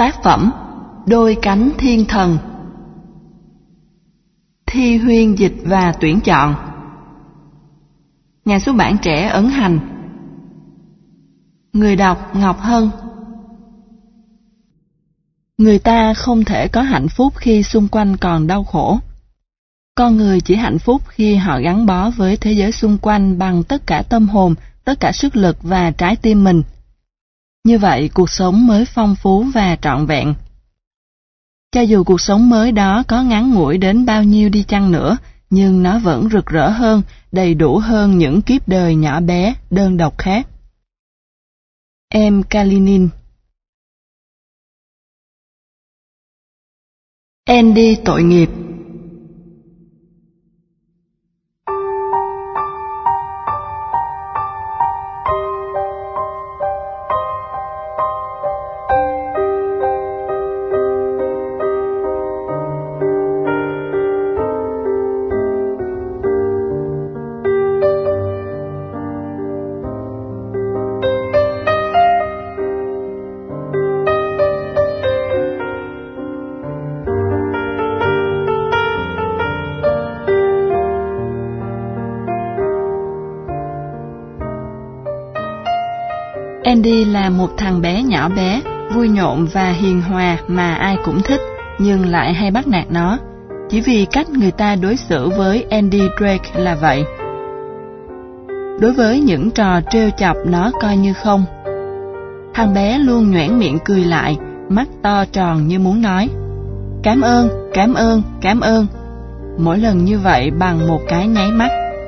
Tác phẩm Đôi cánh thiên thần. Thi Huyên dịch và tuyển chọn. Nhà xuất bản Trẻ ấn hành. Người đọc Ngọc Hân. Người ta không thể có hạnh phúc khi xung quanh còn đau khổ. Con người chỉ hạnh phúc khi họ gắn bó với thế giới xung quanh bằng tất cả tâm hồn, tất cả sức lực và trái tim mình. Như vậy cuộc sống mới phong phú và trọn vẹn. Cho dù cuộc sống mới đó có ngắn ngủi đến bao nhiêu đi chăng nữa, nhưng nó vẫn rực rỡ hơn, đầy đủ hơn những kiếp đời nhỏ bé, đơn độc khác. Em Kalinin. Andy tội nghiệp. Andy là một thằng bé nhỏ bé, vui nhộn và hiền hòa mà ai cũng thích, nhưng lại hay bắt nạt nó, chỉ vì cách người ta đối xử với Andy Drake là vậy. Đối với những trò trêu chọc nó coi như không. Thằng bé luôn nhoẻn miệng cười lại, mắt to tròn như muốn nói "Cảm ơn, cảm ơn, cảm ơn", mỗi lần như vậy bằng một cái nháy mắt.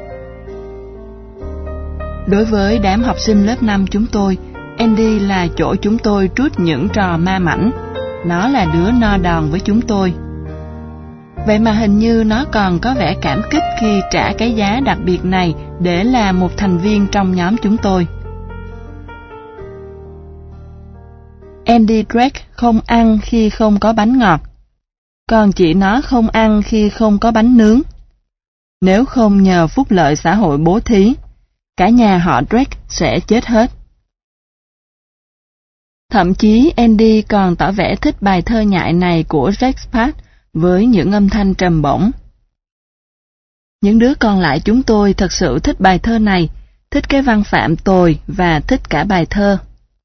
Đối với đám học sinh lớp 5 chúng tôi, Andy là chỗ chúng tôi trút những trò ma mãnh. Nó là đứa no đòn với chúng tôi. Vậy mà hình như nó còn có vẻ cảm kích khi trả cái giá đặc biệt này để là một thành viên trong nhóm chúng tôi. Andy Drake không ăn khi không có bánh ngọt, còn chị nó không ăn khi không có bánh nướng. Nếu không nhờ phúc lợi xã hội bố thí, cả nhà họ Drake sẽ chết hết. Thậm chí Andy còn tỏ vẻ thích bài thơ nhại này của Shakespeare với những âm thanh trầm bổng. Những đứa còn lại chúng tôi thật sự thích bài thơ này, thích cái văn phạm tồi và thích cả bài thơ.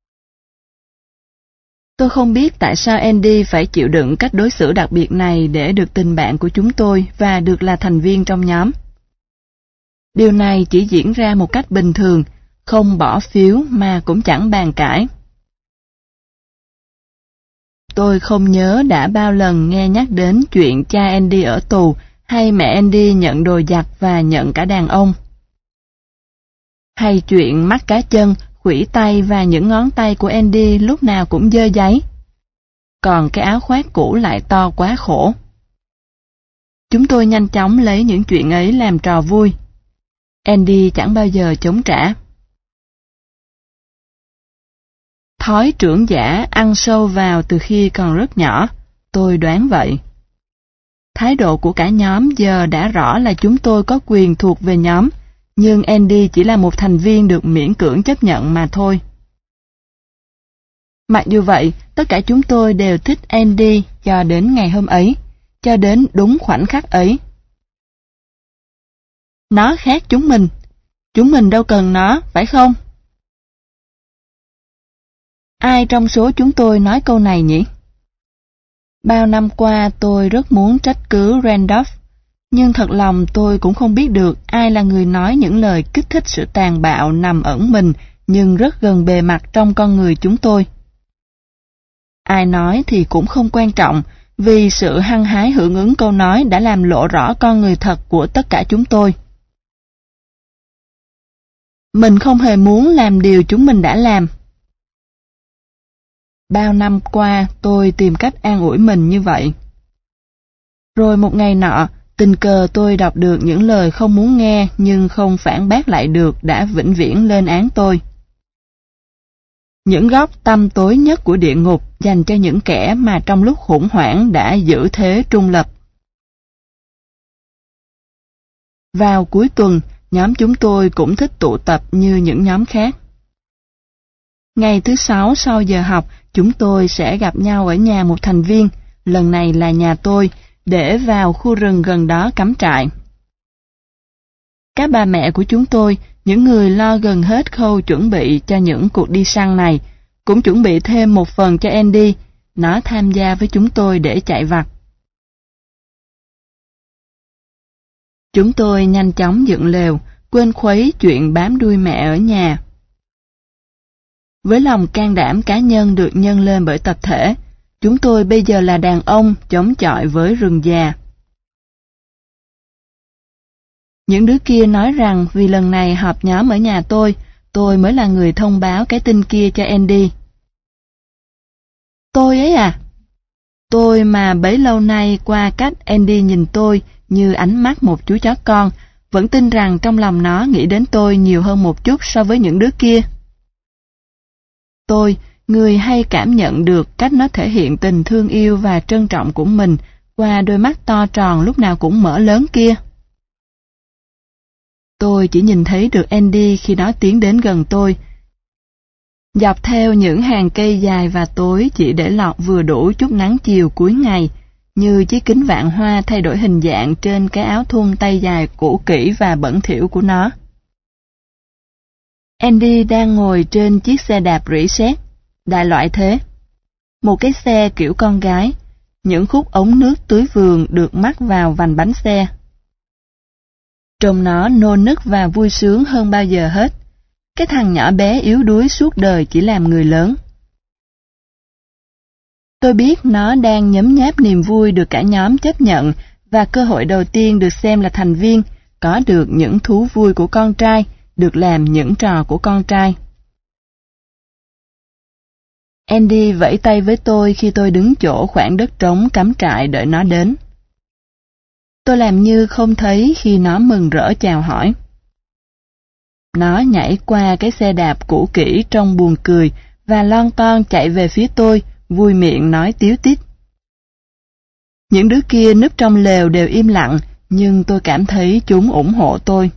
Tôi không biết tại sao Andy phải chịu đựng cách đối xử đặc biệt này để được tình bạn của chúng tôi và được là thành viên trong nhóm. Điều này chỉ diễn ra một cách bình thường, không bỏ phiếu mà cũng chẳng bàn cãi. Tôi không nhớ đã bao lần nghe nhắc đến chuyện cha Andy ở tù hay mẹ Andy nhận đồ giặt và nhận cả đàn ông. Hay chuyện mắt cá chân, khuỷu tay và những ngón tay của Andy lúc nào cũng dơ giấy. Còn cái áo khoác cũ lại to quá khổ. Chúng tôi nhanh chóng lấy những chuyện ấy làm trò vui. Andy chẳng bao giờ chống trả. Thói trưởng giả ăn sâu vào từ khi còn rất nhỏ, tôi đoán vậy. Thái độ của cả nhóm giờ đã rõ là chúng tôi có quyền thuộc về nhóm, nhưng Andy chỉ là một thành viên được miễn cưỡng chấp nhận mà thôi. Mặc dù vậy, tất cả chúng tôi đều thích Andy cho đến ngày hôm ấy, cho đến đúng khoảnh khắc ấy. Nó khác chúng mình đâu cần nó, phải không? Ai trong số chúng tôi nói câu này nhỉ? Bao năm qua tôi rất muốn trách cứ Randolph, nhưng thật lòng tôi cũng không biết được ai là người nói những lời kích thích sự tàn bạo nằm ẩn mình nhưng rất gần bề mặt trong con người chúng tôi. Ai nói thì cũng không quan trọng, vì sự hăng hái hưởng ứng câu nói đã làm lộ rõ con người thật của tất cả chúng tôi. Mình không hề muốn làm điều chúng mình đã làm. Bao năm qua tôi tìm cách an ủi mình như vậy. Rồi một ngày nọ, tình cờ tôi đọc được những lời không muốn nghe nhưng không phản bác lại được đã vĩnh viễn lên án tôi. Những góc tăm tối nhất của địa ngục dành cho những kẻ mà trong lúc khủng hoảng đã giữ thế trung lập. Vào cuối tuần, nhóm chúng tôi cũng thích tụ tập như những nhóm khác. Ngày thứ Sáu sau giờ học, chúng tôi sẽ gặp nhau ở nhà một thành viên, lần này là nhà tôi, để vào khu rừng gần đó cắm trại. Các bà mẹ của chúng tôi, những người lo gần hết khâu chuẩn bị cho những cuộc đi săn này, cũng chuẩn bị thêm một phần cho Andy. Nó tham gia với chúng tôi để chạy vặt. Chúng tôi nhanh chóng dựng lều, quên khuấy chuyện bám đuôi mẹ ở nhà. Với lòng can đảm cá nhân được nhân lên bởi tập thể, chúng tôi bây giờ là đàn ông chống chọi với rừng già. Những đứa kia nói rằng vì lần này họp nhóm ở nhà tôi mới là người thông báo cái tin kia cho Andy. Tôi ấy à? Tôi mà bấy lâu nay qua cách Andy nhìn tôi như ánh mắt một chú chó con, vẫn tin rằng trong lòng nó nghĩ đến tôi nhiều hơn một chút so với những đứa kia. Tôi, người hay cảm nhận được cách nó thể hiện tình thương yêu và trân trọng của mình qua đôi mắt to tròn lúc nào cũng mở lớn kia. Tôi chỉ nhìn thấy được Andy khi nó tiến đến gần tôi, dọc theo những hàng cây dài và tối chỉ để lọt vừa đủ chút nắng chiều cuối ngày, như chiếc kính vạn hoa thay đổi hình dạng trên cái áo thun tay dài cũ kỹ và bẩn thỉu của nó. Andy đang ngồi trên chiếc xe đạp rỉ sét, đại loại thế. Một cái xe kiểu con gái, những khúc ống nước tưới vườn được mắc vào vành bánh xe. Trông nó nô nức và vui sướng hơn bao giờ hết. Cái thằng nhỏ bé yếu đuối suốt đời chỉ làm người lớn. Tôi biết nó đang nhấm nháp niềm vui được cả nhóm chấp nhận và cơ hội đầu tiên được xem là thành viên, có được những thú vui của con trai, được làm những trò của con trai. Andy vẫy tay với tôi khi tôi đứng chỗ khoảng đất trống cắm trại đợi nó đến. Tôi làm như không thấy khi nó mừng rỡ chào hỏi. Nó nhảy qua cái xe đạp cũ kỹ trông buồn cười và lon ton chạy về phía tôi, vui miệng nói tíu tít. Những đứa kia núp trong lều đều im lặng, nhưng tôi cảm thấy chúng ủng hộ tôi.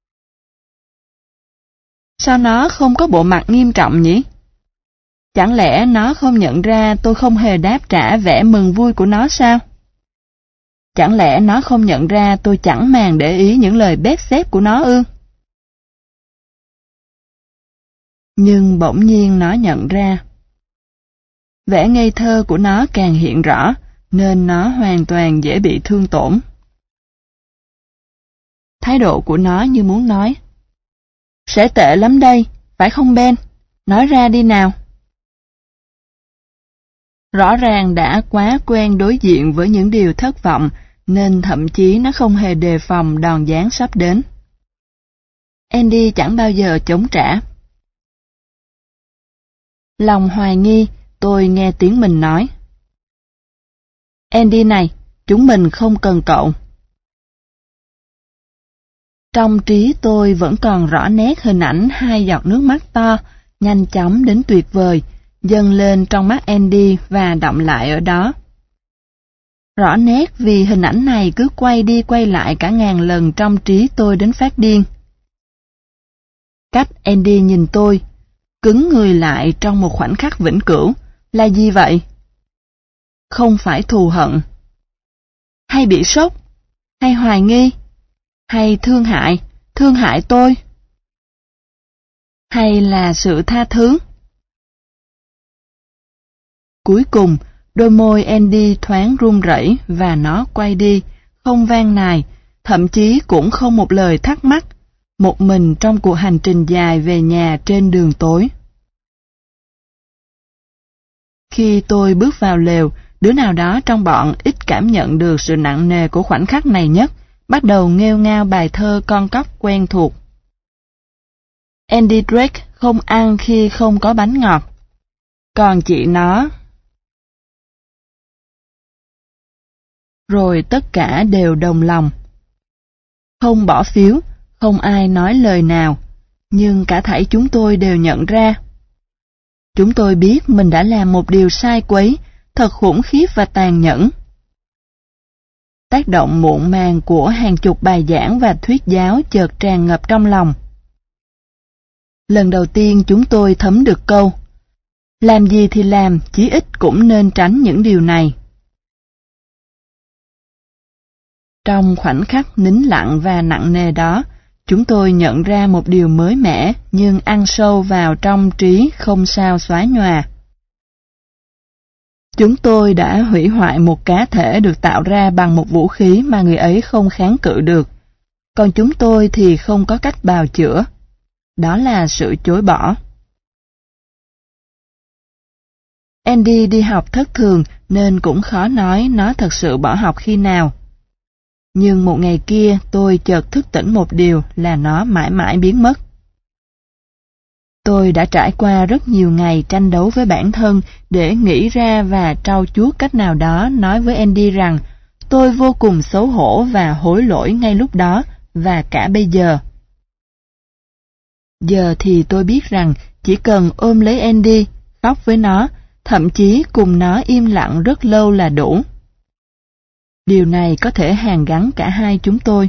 Sao nó không có bộ mặt nghiêm trọng nhỉ? Chẳng lẽ nó không nhận ra tôi không hề đáp trả vẻ mừng vui của nó sao? Chẳng lẽ nó không nhận ra tôi chẳng màng để ý những lời bép xép của nó ư? Nhưng bỗng nhiên nó nhận ra. Vẻ ngây thơ của nó càng hiện rõ, nên nó hoàn toàn dễ bị thương tổn. Thái độ của nó như muốn nói. Sẽ tệ lắm đây, phải không Ben? Nói ra đi nào. Rõ ràng đã quá quen đối diện với những điều thất vọng, nên thậm chí nó không hề đề phòng đòn giáng sắp đến. Andy chẳng bao giờ chống trả. Lòng hoài nghi, tôi nghe tiếng mình nói. Andy này, chúng mình không cần cậu. Trong trí tôi vẫn còn rõ nét hình ảnh hai giọt nước mắt to, nhanh chóng đến tuyệt vời, dâng lên trong mắt Andy và đọng lại ở đó. Rõ nét vì hình ảnh này cứ quay đi quay lại cả ngàn lần trong trí tôi đến phát điên. Cách Andy nhìn tôi, cứng người lại trong một khoảnh khắc vĩnh cửu, là gì vậy? Không phải thù hận, hay bị sốc, hay hoài nghi, hay thương hại tôi, hay là sự tha thứ? Cuối cùng, đôi môi Andy thoáng run rẩy và nó quay đi, không van nài, thậm chí cũng không một lời thắc mắc, một mình trong cuộc hành trình dài về nhà trên đường tối. Khi tôi bước vào lều, đứa nào đó trong bọn ít cảm nhận được sự nặng nề của khoảnh khắc này nhất, bắt đầu nghêu ngao bài thơ con cóc quen thuộc. Andy Drake không ăn khi không có bánh ngọt. Còn chị nó... Rồi tất cả đều đồng lòng. Không bỏ phiếu, không ai nói lời nào, nhưng cả thảy chúng tôi đều nhận ra. Chúng tôi biết mình đã làm một điều sai quấy, thật khủng khiếp và tàn nhẫn. Tác động muộn màng của hàng chục bài giảng và thuyết giáo chợt tràn ngập trong lòng. Lần đầu tiên chúng tôi thấm được câu: Làm gì thì làm, chí ít cũng nên tránh những điều này. Trong khoảnh khắc nín lặng và nặng nề đó, chúng tôi nhận ra một điều mới mẻ nhưng ăn sâu vào trong trí không sao xóa nhòa. Chúng tôi đã hủy hoại một cá thể được tạo ra bằng một vũ khí mà người ấy không kháng cự được. Còn chúng tôi thì không có cách bào chữa. Đó là sự chối bỏ. Andy đi học thất thường nên cũng khó nói nó thật sự bỏ học khi nào. Nhưng một ngày kia tôi chợt thức tỉnh một điều là nó mãi mãi biến mất. Tôi đã trải qua rất nhiều ngày tranh đấu với bản thân để nghĩ ra và trau chuốt cách nào đó nói với Andy rằng tôi vô cùng xấu hổ và hối lỗi ngay lúc đó và cả bây giờ. Giờ thì tôi biết rằng chỉ cần ôm lấy Andy, khóc với nó, thậm chí cùng nó im lặng rất lâu là đủ. Điều này có thể hàn gắn cả hai chúng tôi.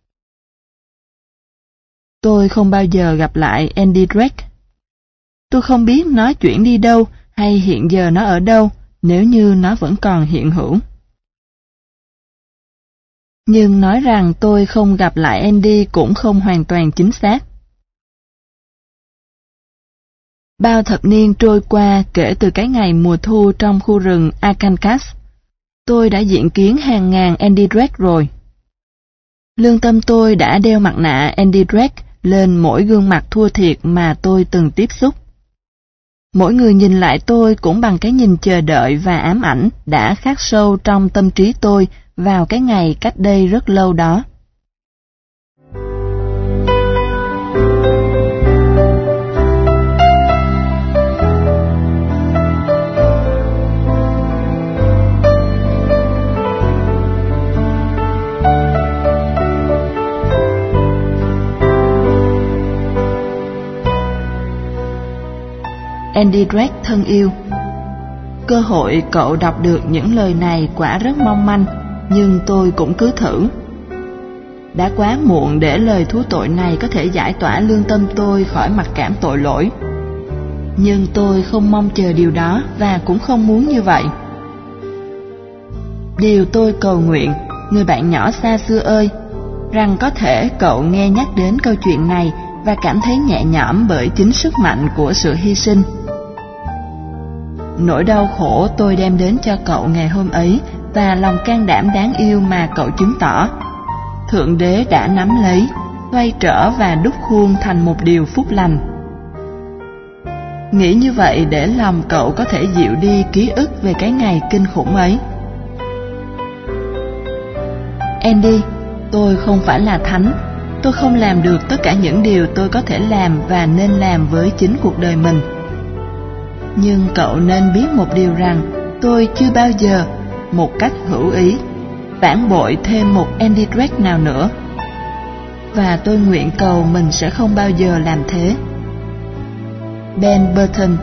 Tôi không bao giờ gặp lại Andy Drake. Tôi không biết nó chuyển đi đâu hay hiện giờ nó ở đâu nếu như nó vẫn còn hiện hữu. Nhưng nói rằng tôi không gặp lại Andy cũng không hoàn toàn chính xác. Bao thập niên trôi qua kể từ cái ngày mùa thu trong khu rừng Arkansas, tôi đã diện kiến hàng ngàn Andy Drake rồi. Lương tâm tôi đã đeo mặt nạ Andy Drake lên mỗi gương mặt thua thiệt mà tôi từng tiếp xúc. Mỗi người nhìn lại tôi cũng bằng cái nhìn chờ đợi và ám ảnh đã khắc sâu trong tâm trí tôi vào cái ngày cách đây rất lâu đó. Andy Drake thân yêu, cơ hội cậu đọc được những lời này quả rất mong manh, nhưng tôi cũng cứ thử. Đã quá muộn để lời thú tội này có thể giải tỏa lương tâm tôi khỏi mặc cảm tội lỗi. Nhưng tôi không mong chờ điều đó và cũng không muốn như vậy. Điều tôi cầu nguyện, người bạn nhỏ xa xưa ơi, rằng có thể cậu nghe nhắc đến câu chuyện này và cảm thấy nhẹ nhõm bởi chính sức mạnh của sự hy sinh. Nỗi đau khổ tôi đem đến cho cậu ngày hôm ấy và lòng can đảm đáng yêu mà cậu chứng tỏ, Thượng Đế đã nắm lấy, xoay trở và đúc khuôn thành một điều phúc lành. Nghĩ như vậy để lòng cậu có thể dịu đi ký ức về cái ngày kinh khủng ấy. Andy, tôi không phải là thánh, tôi không làm được tất cả những điều tôi có thể làm và nên làm với chính cuộc đời mình. Nhưng cậu nên biết một điều rằng tôi chưa bao giờ, một cách hữu ý, phản bội thêm một Andy Drake nào nữa. Và tôi nguyện cầu mình sẽ không bao giờ làm thế. Ben Burton.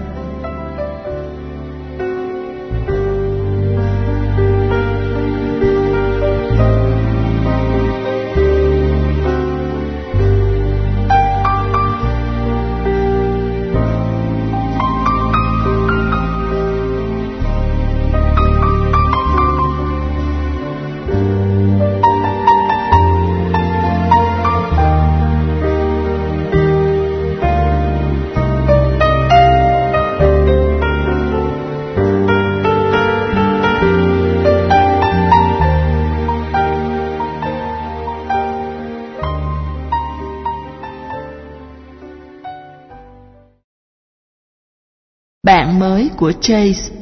Bạn mới của Chase.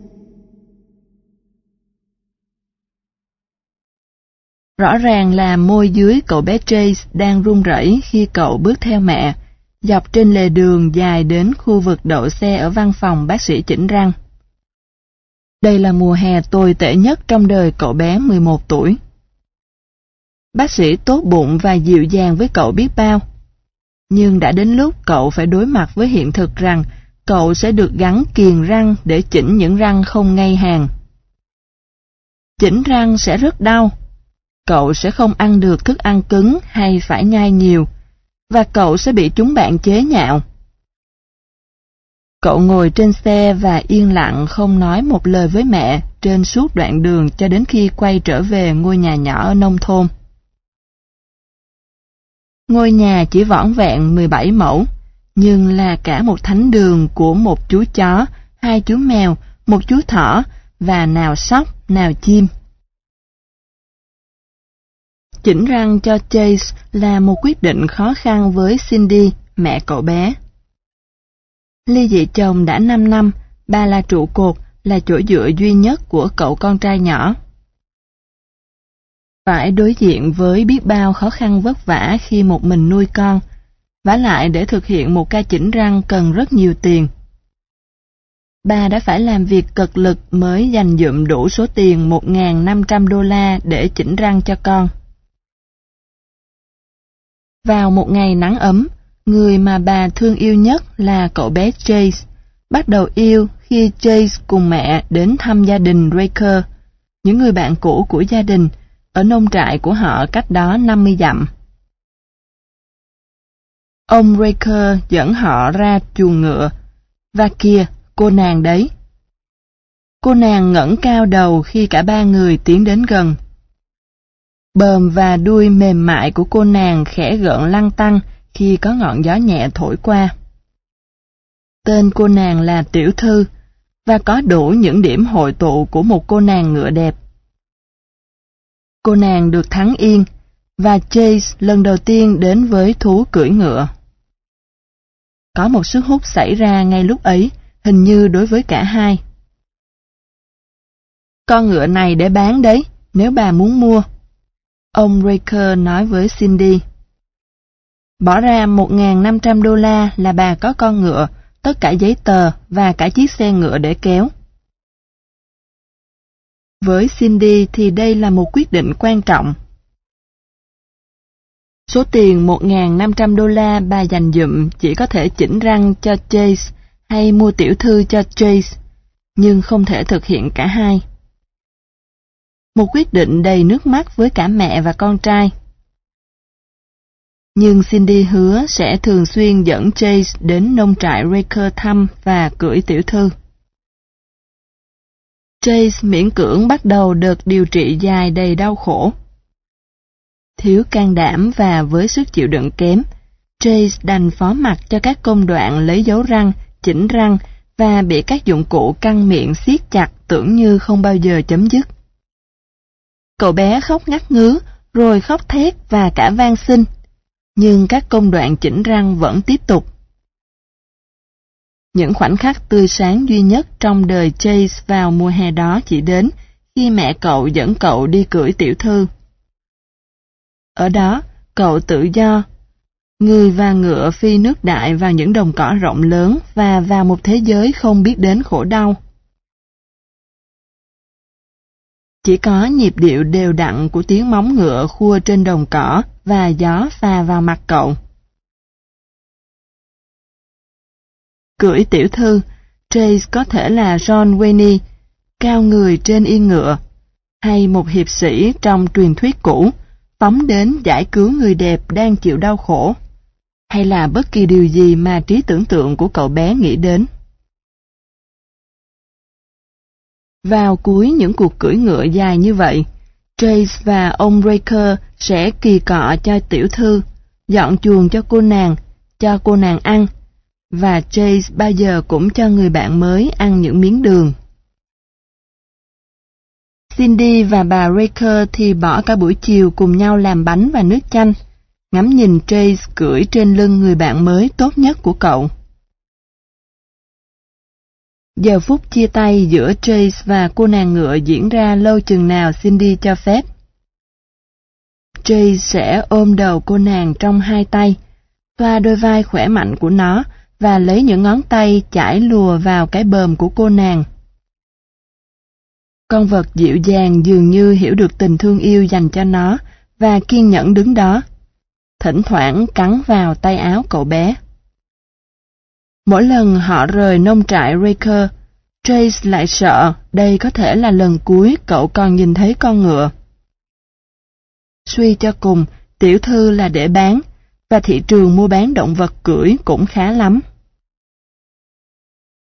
Rõ ràng là môi dưới cậu bé Chase đang run rẩy khi cậu bước theo mẹ, dọc trên lề đường dài đến khu vực đậu xe ở văn phòng bác sĩ chỉnh răng. Đây là mùa hè tồi tệ nhất trong đời cậu bé 11 tuổi. Bác sĩ tốt bụng và dịu dàng với cậu biết bao. Nhưng đã đến lúc cậu phải đối mặt với hiện thực rằng cậu sẽ được gắn kiềng răng để chỉnh những răng không ngay hàng. Chỉnh răng sẽ rất đau. Cậu sẽ không ăn được thức ăn cứng hay phải nhai nhiều, và cậu sẽ bị chúng bạn chế nhạo. Cậu ngồi trên xe và yên lặng không nói một lời với mẹ trên suốt đoạn đường cho đến khi quay trở về ngôi nhà nhỏ ở nông thôn. Ngôi nhà chỉ vỏn vẹn 17 mẫu, nhưng là cả một thánh đường của một chú chó, 2 chú mèo, một chú thỏ và nào sóc, nào chim. Chỉnh răng cho Chase là một quyết định khó khăn với Cindy, mẹ cậu bé. Ly dị chồng đã 5 năm, bà là trụ cột, là chỗ dựa duy nhất của cậu con trai nhỏ. Phải đối diện với biết bao khó khăn vất vả khi một mình nuôi con, vả lại để thực hiện một ca chỉnh răng cần rất nhiều tiền. Bà đã phải làm việc cật lực mới dành dụm đủ số tiền $1.500 để chỉnh răng cho con. Vào một ngày nắng ấm, người mà bà thương yêu nhất là cậu bé Chase, bắt đầu yêu khi Chase cùng mẹ đến thăm gia đình Raker, những người bạn cũ của gia đình, ở nông trại của họ cách đó 50 dặm. Ông Raker dẫn họ ra chuồng ngựa, và kìa, cô nàng đấy. Cô nàng ngẩng cao đầu khi cả ba người tiến đến gần. Bờm và đuôi mềm mại của cô nàng khẽ gợn lăn tăn khi có ngọn gió nhẹ thổi qua. Tên cô nàng là Tiểu Thư, và có đủ những điểm hội tụ của một cô nàng ngựa đẹp. Cô nàng được thắng yên, và Chase lần đầu tiên đến với thú cưỡi ngựa. Có một sức hút xảy ra ngay lúc ấy, hình như đối với cả hai. Con ngựa này để bán đấy, nếu bà muốn mua. Ông Raker nói với Cindy. Bỏ ra $1.500 là bà có con ngựa, tất cả giấy tờ và cả chiếc xe ngựa để kéo. Với Cindy thì đây là một quyết định quan trọng. Số tiền $1.500 bà dành dụm chỉ có thể chỉnh răng cho Chase hay mua tiểu thư cho Chase, nhưng không thể thực hiện cả hai. Một quyết định đầy nước mắt với cả mẹ và con trai. Nhưng Cindy hứa sẽ thường xuyên dẫn Chase đến nông trại Raker thăm và cưỡi tiểu thư. Chase miễn cưỡng bắt đầu đợt điều trị dài đầy đau khổ. Thiếu can đảm và với sức chịu đựng kém, Chase đành phó mặc cho các công đoạn lấy dấu răng, chỉnh răng và bị các dụng cụ căng miệng siết chặt tưởng như không bao giờ chấm dứt. Cậu bé khóc ngắt ngứ, rồi khóc thét và cả van xin, nhưng các công đoạn chỉnh răng vẫn tiếp tục. Những khoảnh khắc tươi sáng duy nhất trong đời Chase vào mùa hè đó chỉ đến khi mẹ cậu dẫn cậu đi cưỡi tiểu thư. Ở đó, cậu tự do. Người và ngựa phi nước đại vào những đồng cỏ rộng lớn và vào một thế giới không biết đến khổ đau. Chỉ có nhịp điệu đều đặn của tiếng móng ngựa khua trên đồng cỏ và gió phà vào mặt cậu. Cưỡi tiểu thư, Chase có thể là John Wayne, cao người trên yên ngựa, hay một hiệp sĩ trong truyền thuyết cũ, phóng đến giải cứu người đẹp đang chịu đau khổ, hay là bất kỳ điều gì mà trí tưởng tượng của cậu bé nghĩ đến. Vào cuối những cuộc cưỡi ngựa dài như vậy, Chase và ông Raker sẽ kỳ cọ cho tiểu thư, dọn chuồng cho cô nàng ăn, và Chase bao giờ cũng cho người bạn mới ăn những miếng đường. Cindy và bà Raker thì bỏ cả buổi chiều cùng nhau làm bánh và nước chanh, ngắm nhìn Chase cưỡi trên lưng người bạn mới tốt nhất của cậu. Giờ phút chia tay giữa Chase và cô nàng ngựa diễn ra lâu chừng nào Cindy cho phép. Chase sẽ ôm đầu cô nàng trong hai tay, xoa đôi vai khỏe mạnh của nó và lấy những ngón tay chải lùa vào cái bờm của cô nàng. Con vật dịu dàng dường như hiểu được tình thương yêu dành cho nó và kiên nhẫn đứng đó, thỉnh thoảng cắn vào tay áo cậu bé. Mỗi lần họ rời nông trại Raker, Chase lại sợ đây có thể là lần cuối cậu còn nhìn thấy con ngựa. Suy cho cùng, tiểu thư là để bán, và thị trường mua bán động vật cưỡi cũng khá lắm.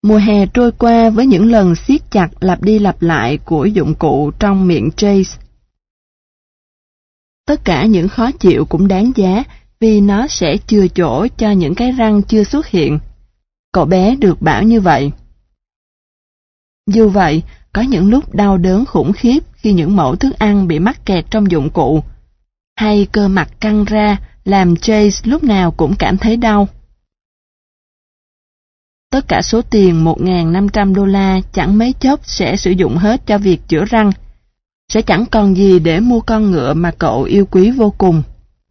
Mùa hè trôi qua với những lần siết chặt lặp đi lặp lại của dụng cụ trong miệng Chase. Tất cả những khó chịu cũng đáng giá vì nó sẽ chừa chỗ cho những cái răng chưa xuất hiện. Cậu bé được bảo như vậy. Dù vậy, có những lúc đau đớn khủng khiếp khi những mẩu thức ăn bị mắc kẹt trong dụng cụ, hay cơ mặt căng ra làm Chase lúc nào cũng cảm thấy đau. Tất cả số tiền $1.500 chẳng mấy chốc sẽ sử dụng hết cho việc chữa răng. Sẽ chẳng còn gì để mua con ngựa mà cậu yêu quý vô cùng.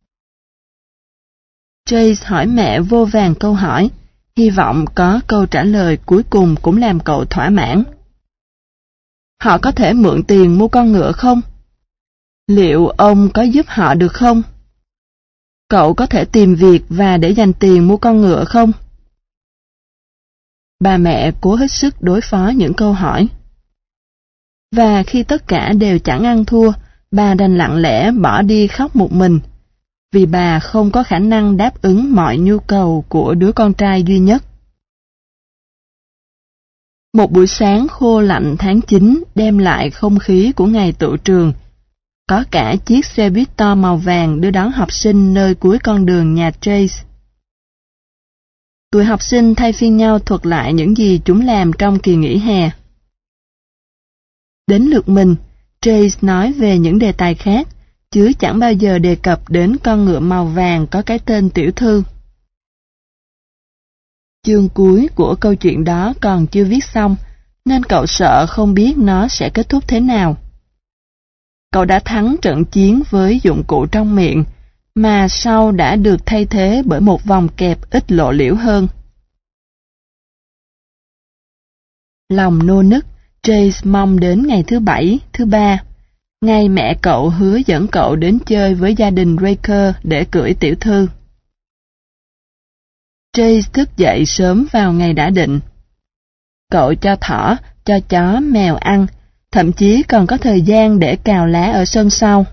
Chase hỏi mẹ vô vàn câu hỏi, hy vọng có câu trả lời cuối cùng cũng làm cậu thỏa mãn. Họ có thể mượn tiền mua con ngựa không? Liệu ông có giúp họ được không? Cậu có thể tìm việc và để dành tiền mua con ngựa không? Bà mẹ cố hết sức đối phó những câu hỏi. Và khi tất cả đều chẳng ăn thua, bà đành lặng lẽ bỏ đi khóc một mình, vì bà không có khả năng đáp ứng mọi nhu cầu của đứa con trai duy nhất. Một buổi sáng khô lạnh tháng 9 đem lại không khí của ngày tựu trường. Có cả chiếc xe buýt to màu vàng đưa đón học sinh nơi cuối con đường nhà Chase. Tụi học sinh thay phiên nhau thuật lại những gì chúng làm trong kỳ nghỉ hè. Đến lượt mình, Chase nói về những đề tài khác, chứ chẳng bao giờ đề cập đến con ngựa màu vàng có cái tên tiểu thư. Chương cuối của câu chuyện đó còn chưa viết xong, nên cậu sợ không biết nó sẽ kết thúc thế nào. Cậu đã thắng trận chiến với dụng cụ trong miệng, mà sau đã được thay thế bởi một vòng kẹp ít lộ liễu hơn. Lòng nô nức, Chase mong đến ngày thứ Bảy, thứ Ba, ngày mẹ cậu hứa dẫn cậu đến chơi với gia đình Raker để cưỡi tiểu thư. Chase thức dậy sớm vào ngày đã định. Cậu cho thỏ, cho chó, mèo ăn, thậm chí còn có thời gian để cào lá ở sân sau.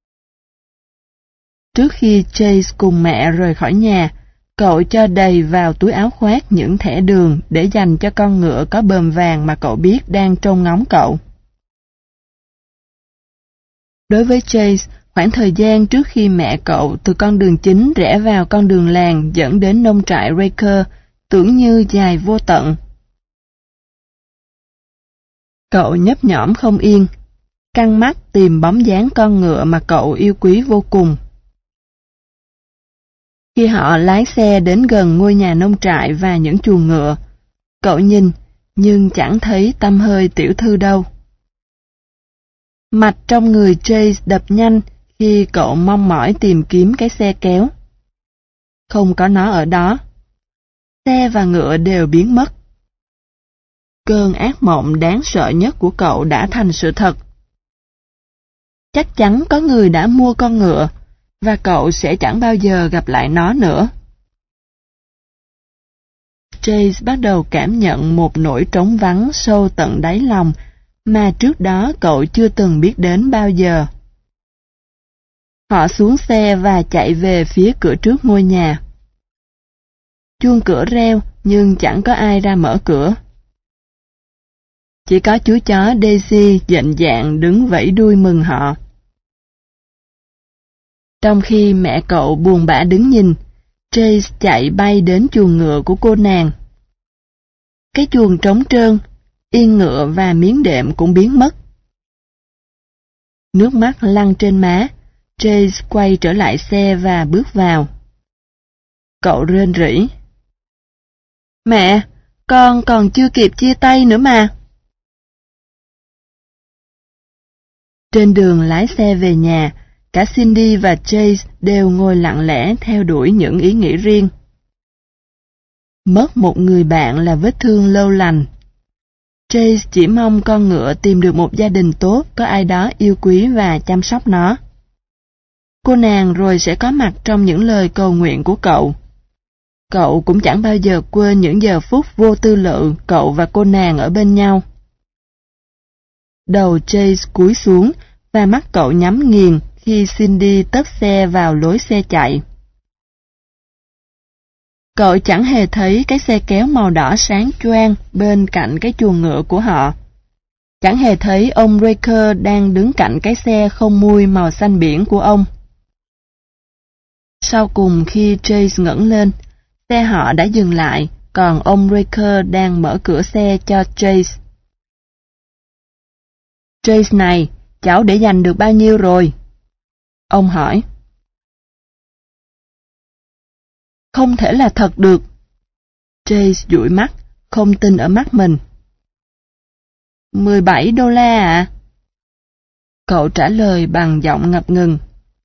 Trước khi Chase cùng mẹ rời khỏi nhà, cậu cho đầy vào túi áo khoác những thẻ đường để dành cho con ngựa có bờm vàng mà cậu biết đang trông ngóng cậu. Đối với Chase, khoảng thời gian trước khi mẹ cậu từ con đường chính rẽ vào con đường làng dẫn đến nông trại Raker tưởng như dài vô tận. Cậu nhấp nhổm không yên, căng mắt tìm bóng dáng con ngựa mà cậu yêu quý vô cùng. Khi họ lái xe đến gần ngôi nhà nông trại và những chuồng ngựa, cậu nhìn, nhưng chẳng thấy tăm hơi tiểu thư đâu. Mạch trong người Chase đập nhanh khi cậu mong mỏi tìm kiếm cái xe kéo. Không có nó ở đó. Xe và ngựa đều biến mất. Cơn ác mộng đáng sợ nhất của cậu đã thành sự thật. Chắc chắn có người đã mua con ngựa, và cậu sẽ chẳng bao giờ gặp lại nó nữa. Chase bắt đầu cảm nhận một nỗi trống vắng sâu tận đáy lòng mà trước đó cậu chưa từng biết đến bao giờ. Họ xuống xe và chạy về phía cửa trước ngôi nhà. Chuông cửa reo nhưng chẳng có ai ra mở cửa. Chỉ có chú chó Daisy dịnh dạng đứng vẫy đuôi mừng họ. Trong khi mẹ cậu buồn bã đứng nhìn, Chase chạy bay đến chuồng ngựa của cô nàng. Cái chuồng trống trơn, yên ngựa và miếng đệm cũng biến mất. Nước mắt lăn trên má, Chase quay trở lại xe và bước vào. Cậu rên rỉ. Mẹ, con còn chưa kịp chia tay nữa mà. Trên đường lái xe về nhà, cả Cindy và Chase đều ngồi lặng lẽ theo đuổi những ý nghĩ riêng. Mất một người bạn là vết thương lâu lành. Chase chỉ mong con ngựa tìm được một gia đình tốt, có ai đó yêu quý và chăm sóc nó. Cô nàng rồi sẽ có mặt trong những lời cầu nguyện của cậu. Cậu cũng chẳng bao giờ quên những giờ phút vô tư lự cậu và cô nàng ở bên nhau. Đầu Chase cúi xuống và mắt cậu nhắm nghiền khi Cindy tấp xe vào lối xe chạy. Cậu chẳng hề thấy cái xe kéo màu đỏ sáng choang bên cạnh cái chuồng ngựa của họ. Chẳng hề thấy ông Raker đang đứng cạnh cái xe không mui màu xanh biển của ông. Sau cùng khi Chase ngẩng lên, xe họ đã dừng lại, còn ông Raker đang mở cửa xe cho Chase. Chase này, cháu để dành được bao nhiêu rồi? Ông hỏi. Không thể là thật được. Chase dụi mắt, không tin ở mắt mình. $17 à? Cậu trả lời bằng giọng ngập ngừng.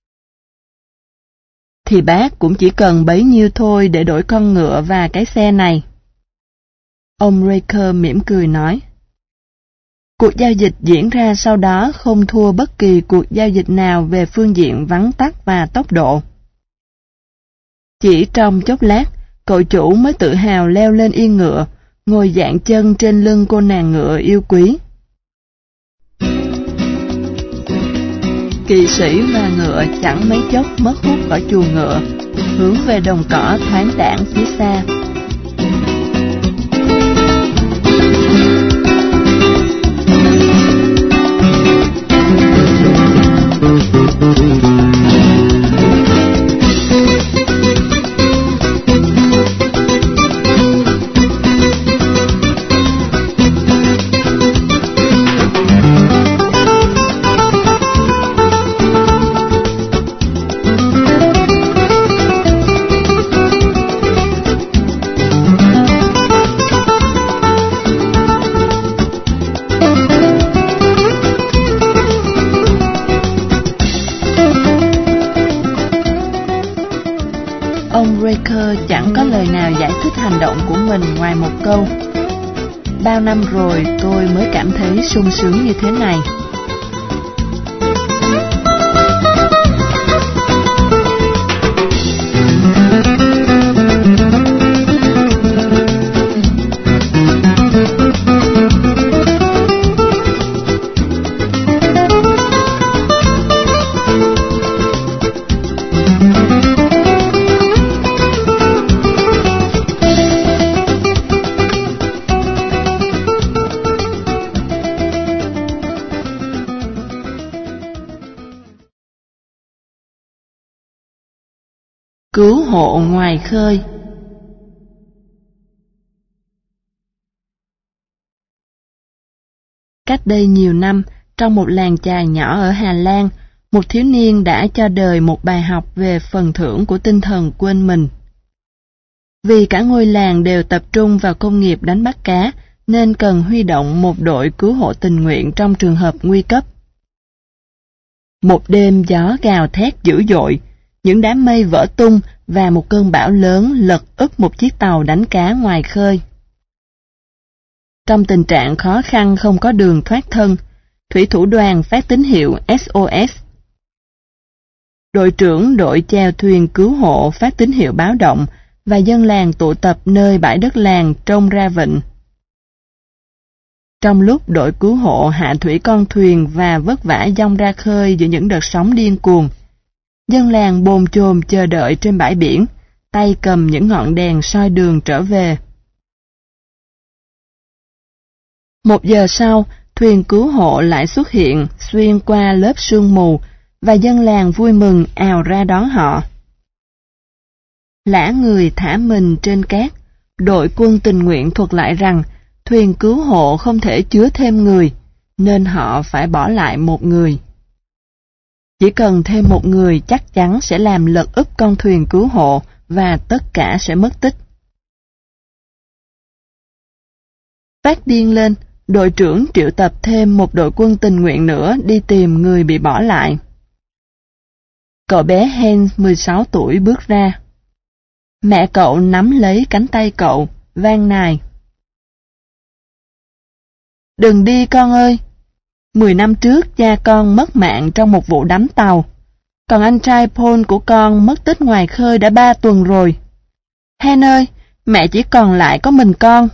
Thì bác cũng chỉ cần bấy nhiêu thôi để đổi con ngựa và cái xe này. Ông Raker mỉm cười nói. Cuộc giao dịch diễn ra sau đó không thua bất kỳ cuộc giao dịch nào về phương diện vắn tắt và tốc độ. Chỉ trong chốc lát, cậu chủ mới tự hào leo lên yên ngựa, ngồi dạn chân trên lưng cô nàng ngựa yêu quý. Kỵ sĩ và ngựa chẳng mấy chốc mất hút khỏi chuồng ngựa, hướng về đồng cỏ thoáng đãng phía xa. Chẳng có lời nào giải thích hành động của mình ngoài một câu. Bao năm rồi tôi mới cảm thấy sung sướng như thế này. Cứu hộ ngoài khơi. Cách đây nhiều năm, trong một làng chài nhỏ ở Hà Lan, một thiếu niên đã cho đời một bài học về phần thưởng của tinh thần quên mình. Vì cả ngôi làng đều tập trung vào công nghiệp đánh bắt cá, nên cần huy động một đội cứu hộ tình nguyện trong trường hợp nguy cấp. Một đêm gió gào thét dữ dội, những đám mây vỡ tung và một cơn bão lớn lật úp một chiếc tàu đánh cá ngoài khơi. Trong tình trạng khó khăn không có đường thoát thân, thủy thủ đoàn phát tín hiệu SOS. Đội trưởng đội chèo thuyền cứu hộ phát tín hiệu báo động và dân làng tụ tập nơi bãi đất làng trông ra vịnh. Trong lúc đội cứu hộ hạ thủy con thuyền và vất vả dong ra khơi giữa những đợt sóng điên cuồng, dân làng bồn chồn chờ đợi trên bãi biển, tay cầm những ngọn đèn soi đường trở về. 1 giờ sau, thuyền cứu hộ lại xuất hiện xuyên qua lớp sương mù và dân làng vui mừng ào ra đón họ. Lã người thả mình trên cát, đội quân tình nguyện thuật lại rằng thuyền cứu hộ không thể chứa thêm người, nên họ phải bỏ lại một người. Chỉ cần thêm một người chắc chắn sẽ làm lật úp con thuyền cứu hộ và tất cả sẽ mất tích. Phát điên lên, đội trưởng triệu tập thêm một đội quân tình nguyện nữa đi tìm người bị bỏ lại. Cậu bé Hans 16 tuổi bước ra. Mẹ cậu nắm lấy cánh tay cậu, van nài. Đừng đi con ơi! 10 năm trước cha con mất mạng trong một vụ đắm tàu, còn anh trai Paul của con mất tích ngoài khơi đã 3 tuần rồi. Hen ơi, mẹ chỉ còn lại có mình con.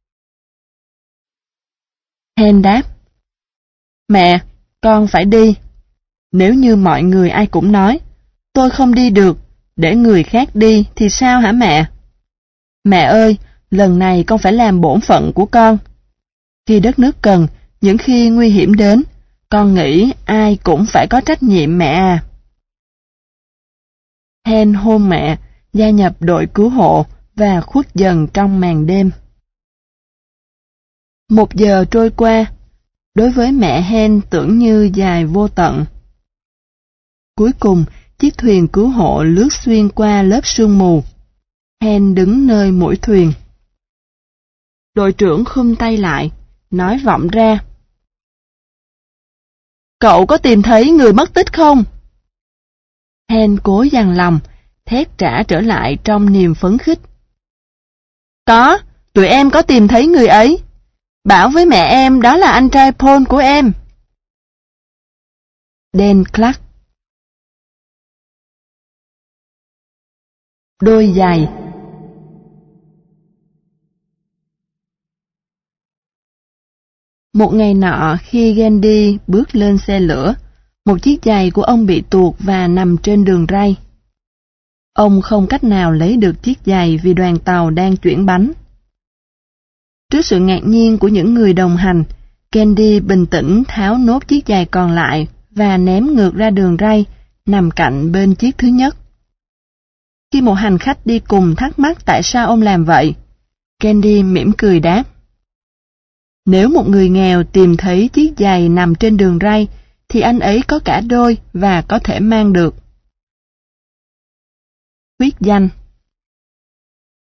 Hen đáp, mẹ, con phải đi. Nếu như mọi người ai cũng nói, tôi không đi được, để người khác đi thì sao hả mẹ? Mẹ ơi, lần này con phải làm bổn phận của con. Khi đất nước cần, những khi nguy hiểm đến, con nghĩ ai cũng phải có trách nhiệm mẹ à. Hen hôn mẹ, gia nhập đội cứu hộ và khuất dần trong màn đêm. 1 giờ trôi qua, đối với mẹ Hen tưởng như dài vô tận. Cuối cùng, chiếc thuyền cứu hộ lướt xuyên qua lớp sương mù. Hen đứng nơi mũi thuyền. Đội trưởng khum tay lại, nói vọng ra. Cậu có tìm thấy người mất tích không? Hen cố dằn lòng, thét trả trở lại trong niềm phấn khích. Có, tụi em có tìm thấy người ấy. Bảo với mẹ em đó là anh trai Paul của em. Dan Clark. Đôi giày. Một ngày nọ khi Gandhi bước lên xe lửa, một chiếc giày của ông bị tuột và nằm trên đường ray. Ông không cách nào lấy được chiếc giày vì đoàn tàu đang chuyển bánh. Trước sự ngạc nhiên của những người đồng hành, Gandhi bình tĩnh tháo nốt chiếc giày còn lại và ném ngược ra đường ray, nằm cạnh bên chiếc thứ nhất. Khi một hành khách đi cùng thắc mắc tại sao ông làm vậy, Gandhi mỉm cười đáp. Nếu một người nghèo tìm thấy chiếc giày nằm trên đường ray, thì anh ấy có cả đôi và có thể mang được. Khuyết danh.